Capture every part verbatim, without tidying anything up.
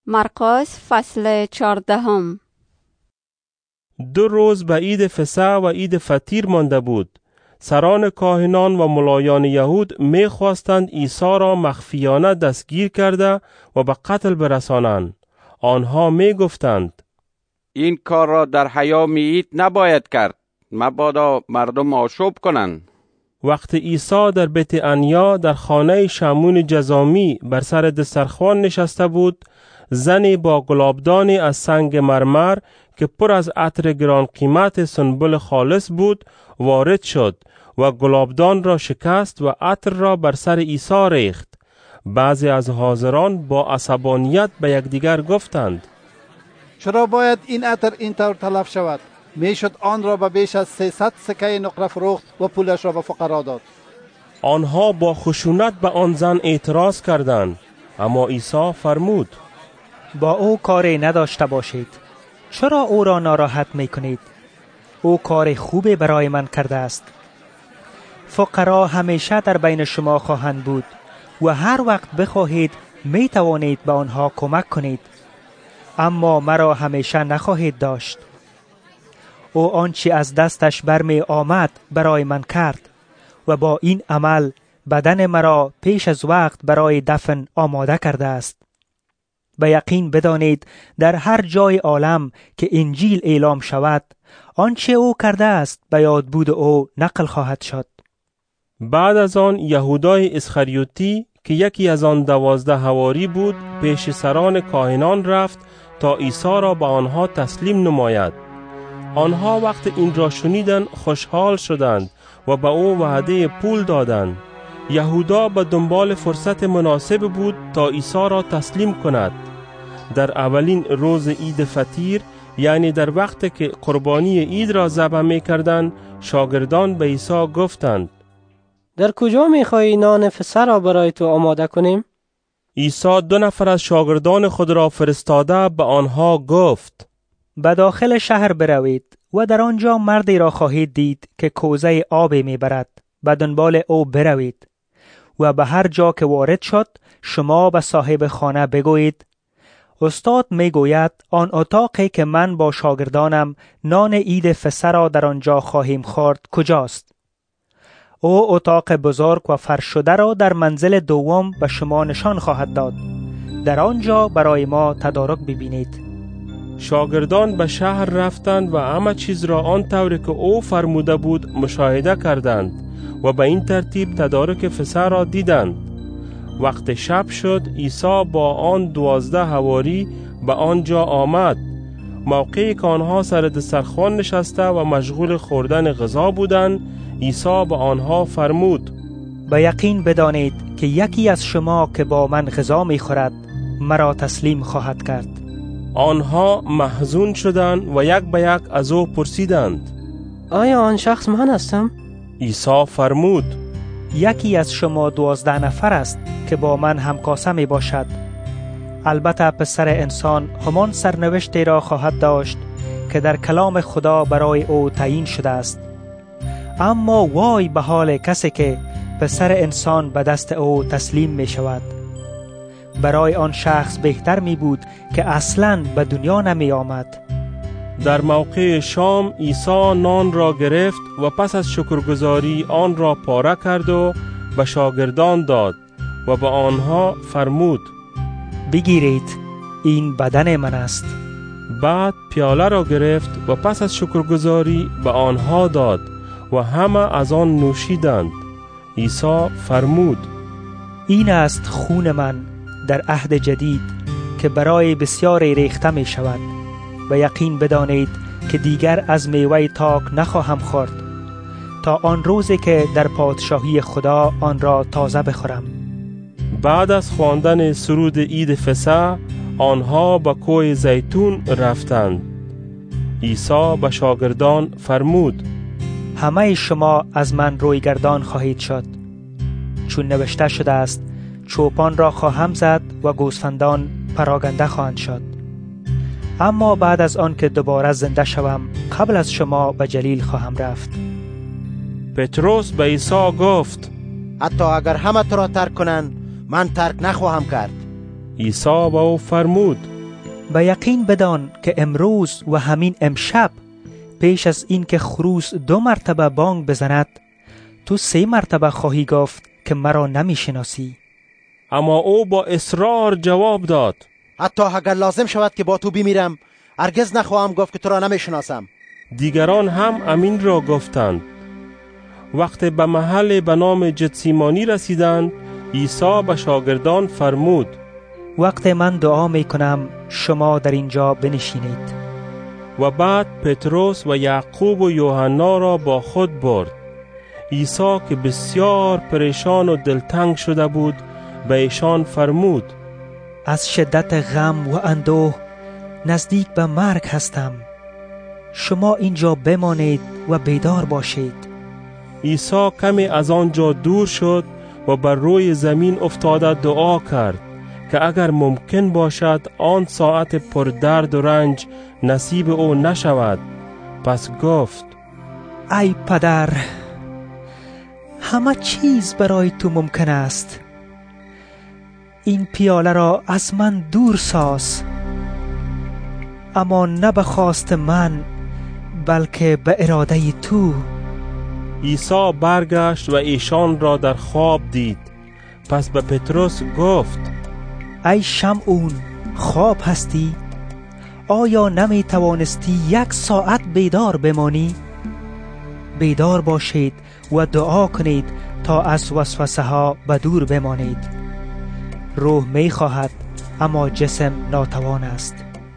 مرقس فصل چهاردهم. دو روز به عید فسح و عید فطیر مانده بود. سران کاهنان و ملایان یهود می خواستند عیسی را مخفیانه دستگیر کرده و به قتل برسانند. آنها می گفتند این کار را در حیام عید نباید کرد، مبادا مردم آشوب کنند. وقت عیسی در بیت عنیا در خانه شمعون جذامی بر سر دسترخوان نشسته بود، زنی با گلابدانی از سنگ مرمر که پر از عطر گران قیمت سنبل خالص بود وارد شد و گلابدان را شکست و عطر را بر سر عیسی ریخت. بعضی از حاضران با عصبانیت به یکدیگر گفتند چرا باید این عطر اینطور تلف شود؟ میشد آن را به بیش از سیصد سکه نقره فروخت و پولش را به فقرا داد. آنها با خشونت به آن زن اعتراض کردند، اما عیسی فرمود با او کاری نداشته باشید. چرا او را ناراحت میکنید؟ او کار خوبی برای من کرده است. فقرا همیشه در بین شما خواهند بود و هر وقت بخواهید می توانید به آنها کمک کنید، اما مرا همیشه نخواهید داشت. او آنچه از دستش برمی آمد برای من کرد و با این عمل بدن مرا پیش از وقت برای دفن آماده کرده است. به یقین بدانید در هر جای عالم که انجیل اعلام شود، آنچه او کرده است به یادبود او نقل خواهد شد. بعد از آن یهودای اسخریوتی که یکی از آن دوازده حواری بود پیش سران کاهنان رفت تا عیسی را به آنها تسلیم نماید. آنها وقت این را شنیدند خوشحال شدند و به او وعده پول دادند. یهودا به دنبال فرصت مناسب بود تا عیسی را تسلیم کند. در اولین روز عید فطیر، یعنی در وقت که قربانی عید را ذبح می‌کردند، شاگردان به عیسی گفتند در کجا می‌خواهی نان فسح را برای تو آماده کنیم؟ عیسی دو نفر از شاگردان خود را فرستاده به آنها گفت به داخل شهر بروید و در آنجا مردی را خواهید دید که کوزه آبی میبرد. به دنبال او بروید و به هر جا که وارد شد شما به صاحب خانه بگویید استاد میگوید آن اتاقی که من با شاگردانم نان عید فسح را در آنجا خواهیم خورد کجاست؟ او اتاق بزرگ و فرش شده را در منزل دوم به شما نشان خواهد داد. در آنجا برای ما تدارک ببینید. شاگردان به شهر رفتند و همه چیز را آن طوری که او فرموده بود مشاهده کردند و به این ترتیب تدارک فسح را دیدند. وقت شب شد، عیسی با آن دوازده حواری به آنجا آمد. موقعی که آنها سر دسترخوان نشسته و مشغول خوردن غذا بودند، عیسی به آنها فرمود به یقین بدانید که یکی از شما که با من غذا می خورد مرا تسلیم خواهد کرد. آنها محزون شدند و یک به یک از او پرسیدند آیا آن شخص من هستم؟ عیسی فرمود یکی از شما دوازده نفر است که با من همکاسه می باشد. البته پسر انسان همان سرنوشتی را خواهد داشت که در کلام خدا برای او تعیین شده است. اما وای به حال کسی که پسر انسان به دست او تسلیم می شود. برای آن شخص بهتر می بود که اصلاً به دنیا نمی آمد. در موقع شام عیسی نان را گرفت و پس از شکرگزاری آن را پاره کرد و به شاگردان داد و به آنها فرمود بگیرید، این بدن من است. بعد پیاله را گرفت و پس از شکرگزاری به آنها داد و همه از آن نوشیدند. عیسی فرمود این است خون من در عهد جدید که برای بسیاری ریخته می شود. به یقین بدانید که دیگر از میوه تاک نخواهم خورد تا آن روزی که در پادشاهی خدا آن را تازه بخورم. بعد از خواندن سرود عید فسح آنها به کوه زیتون رفتند. عیسی به شاگردان فرمود همه شما از من روی گردان خواهید شد، چون نوشته شده است چوپان را خواهم زد و گوسفندان پراگنده خواهند شد. اما بعد از آن که دوباره زنده شوم قبل از شما به جلیل خواهم رفت. پتروس به عیسی گفت حتی اگر همه تو را ترک کنند من ترک نخواهم کرد. عیسی به او فرمود به یقین بدان که امروز و همین امشب پیش از این که خروس دو مرتبه بانگ بزند تو سه مرتبه خواهی گفت که مرا نمی شناسی. اما او با اصرار جواب داد: حتی اگر لازم شود که با تو بمیرم هرگز نخواهم گفت که تو را نمی شناسم. دیگران هم امین را گفتند. وقت به محل به نام جتسیمانی رسیدند، عیسی به شاگردان فرمود: وقت من دعا می کنم شما در اینجا بنشینید. و بعد پتروس و یعقوب و یوحنا را با خود برد. عیسی که بسیار پریشان و دلتنگ شده بود به ایشان فرمود: از شدت غم و اندوه نزدیک به مرگ هستم. شما اینجا بمانید و بیدار باشید. عیسی کمی از آنجا دور شد و بر روی زمین افتاده دعا کرد که اگر ممکن باشد آن ساعت پر درد و رنج نصیب او نشود. پس گفت: ای پدر، همه چیز برای تو ممکن است. این پیاله را از من دور ساز، اما نه به خواست من بلکه به اراده تو. عیسی برگشت و ایشان را در خواب دید. پس به پتروس گفت: ای شمعون، خواب هستی؟ آیا نمی توانستی یک ساعت بیدار بمانی؟ بیدار باشید و دعا کنید تا از وسوسه ها به دور بمانید. روح می خواهد اما جسم ناتوان است.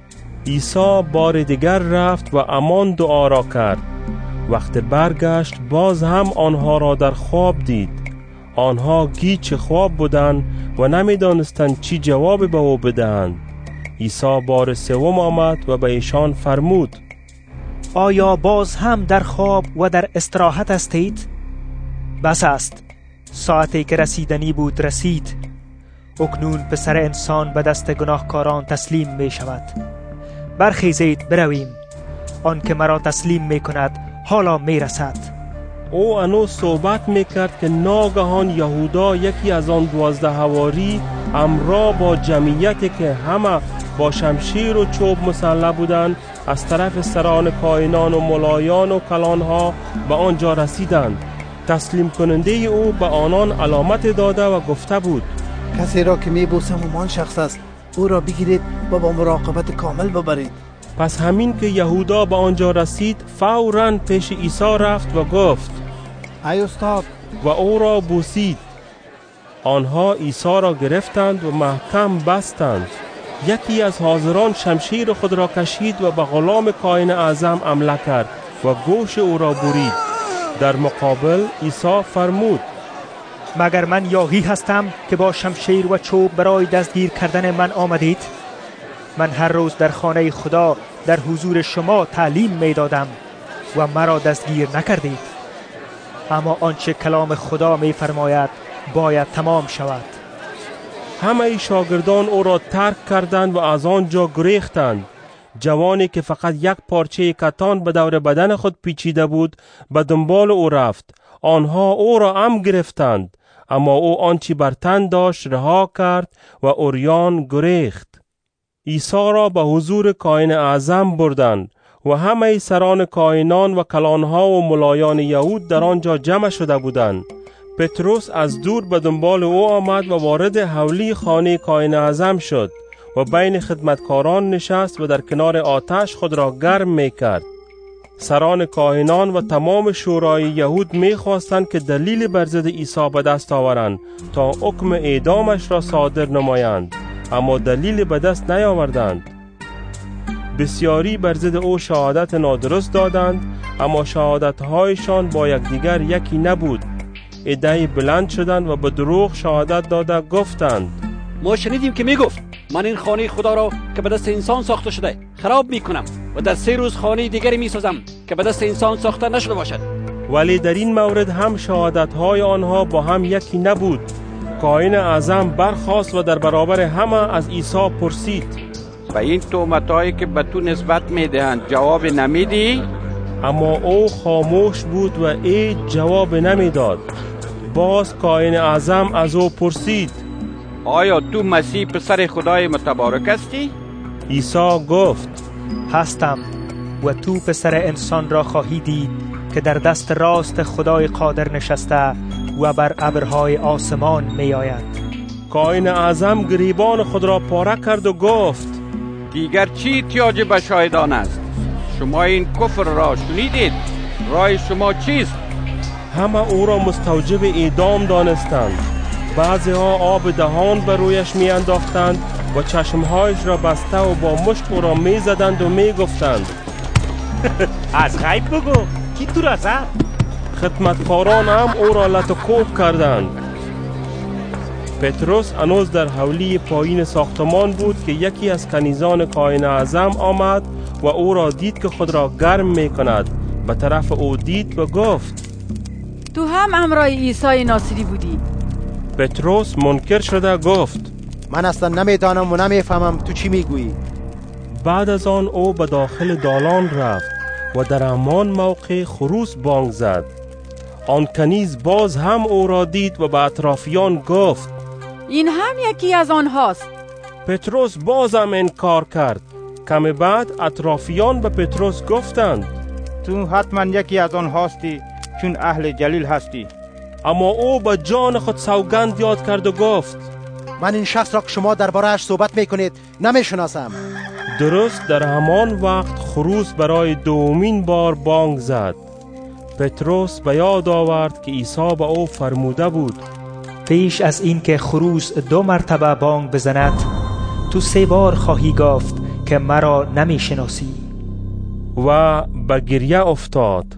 عیسی بار دیگر رفت و امان دعا را کرد. وقت برگشت باز هم آنها را در خواب دید. آنها گیج خواب بودند و نمی دانستند چی جواب به او بدهند. عیسی بار سوم آمد و به ایشان فرمود: آیا باز هم در خواب و در استراحت هستید؟ بس است، ساعتی که رسیدنی بود رسید. اکنون پسر انسان به دست گناهکاران تسلیم می شود. برخیزید برویم، آن که مرا تسلیم می کند حالا می رسد. او انو صحبت می کرد که ناگهان یهودا، یکی از آن دوازده حواری، همراه با جمعیتی که همه با شمشیر و چوب مسلح بودند، از طرف سران کاهنان و ملایان و کلانها به آنجا رسیدند. تسلیم کننده او به آنان علامت داده و گفته بود: کسی را که می بوسم همان شخص است، او را بگیرید و با مراقبت کامل ببرید. پس همین که یهودا به آنجا رسید، فوراً پیش عیسی رفت و گفت: ای استاد، و او را بوسید. آنها عیسی را گرفتند و محکم بستند. یکی از حاضران شمشیر خود را کشید و به غلام کاهن اعظم حمله کرد و گوش او را برید. در مقابل عیسی فرمود: مگر من یاغی هستم که با شمشیر و چوب برای دستگیر کردن من آمدید؟ من هر روز در خانه خدا در حضور شما تعلیم می دادم و مرا دستگیر نکردید. اما آنچه کلام خدا می فرماید باید تمام شود. همه شاگردان او را ترک کردند و از آنجا گریختند. جوانی که فقط یک پارچه کتان به دور بدن خود پیچیده بود به دنبال او رفت. آنها او را هم گرفتند، اما او آنچه بر تن داشت رها کرد و عریان گریخت. عیسی را به حضور کاهن اعظم بردند و همه سران کاهنان و کلانها و ملایان یهود در آنجا جمع شده بودند. پتروس از دور به دنبال او آمد و وارد حولی خانه کاهن اعظم شد و بین خدمتکاران نشست و در کنار آتش خود را گرم می کرد. سران کاهنان و تمام شورای یهود می خواستند که دلیل بر ضد عیسی به دست آورند تا حکم اعدامش را صادر نمایند، اما دلیل به دست نیاوردند. بسیاری بر ضد او شهادت نادرست دادند، اما شهادت‌هایشان با یکدیگر یکی نبود. عده‌ای بلند شدند و به دروغ شهادت داده گفتند: ما شنیدیم که میگفت من این خانه خدا را که به دست انسان ساخته شده خراب میکنم و در سه روز خانه دیگری میسازم که به دست انسان ساخته نشده باشد. ولی در این مورد هم شهادت‌های آنها با هم یکی نبود. کاهن اعظم برخاست و در برابر همه از عیسی پرسید: و این تهمت‌هایی که به تو نسبت میدهند جواب نمیدی؟ اما او خاموش بود و هیچ جواب نمیداد. باز کاهن اعظم از او پرسید: آیا تو مسیح پسر خدای متبارک هستی؟ عیسی گفت هستم و تو پسر انسان را خواهی دید که در دست راست خدای قادر نشسته و بر ابرهای آسمان می آید. کاهن اعظم گریبان خود را پاره کرد و گفت دیگر چی احتیاج به شاهدان است؟ شما این کفر را شنیدید، رای شما چیست؟ همه او را مستوجب اعدام دانستند. بعضی ها آب دهان بر رویش می انداختند و چشمهایش را بسته و با مشت او را می زدند و می گفتند از غیب بگو کی تو را زد؟ خدمتکاران هم او را لت و کوب کردند. پتروس هنوز در حولی پایین ساختمان بود که یکی از کنیزان کاهن اعظم آمد و او را دید که خود را گرم می کند. به طرف او دید و گفت تو هم همراه عیسی ناصری بودی؟ پتروس منکر شده گفت من اصلا نمیدانم و نمیفهمم تو چی میگویی. بعد از آن او به داخل دالان رفت و در همان موقع خروس بانگ زد. آن کنیز باز هم او را دید و به اطرافیان گفت این هم یکی از آنهاست. پتروس باز هم انکار کرد. کم بعد اطرافیان به پتروس گفتند تو حتما یکی از آنهاستی، چون اهل جلیل هستی. اما او به جان خود سوگند یاد کرد و گفت من این شخص را که شما درباره‌اش صحبت میکنید نمیشناسم. درست در همان وقت خروس برای دومین بار بانگ زد. پتروس به یاد آورد که عیسی به او فرموده بود پیش از این که خروس دو مرتبه بانگ بزند تو سه بار خواهی گفت که مرا نمیشناسی. و به گریه افتاد.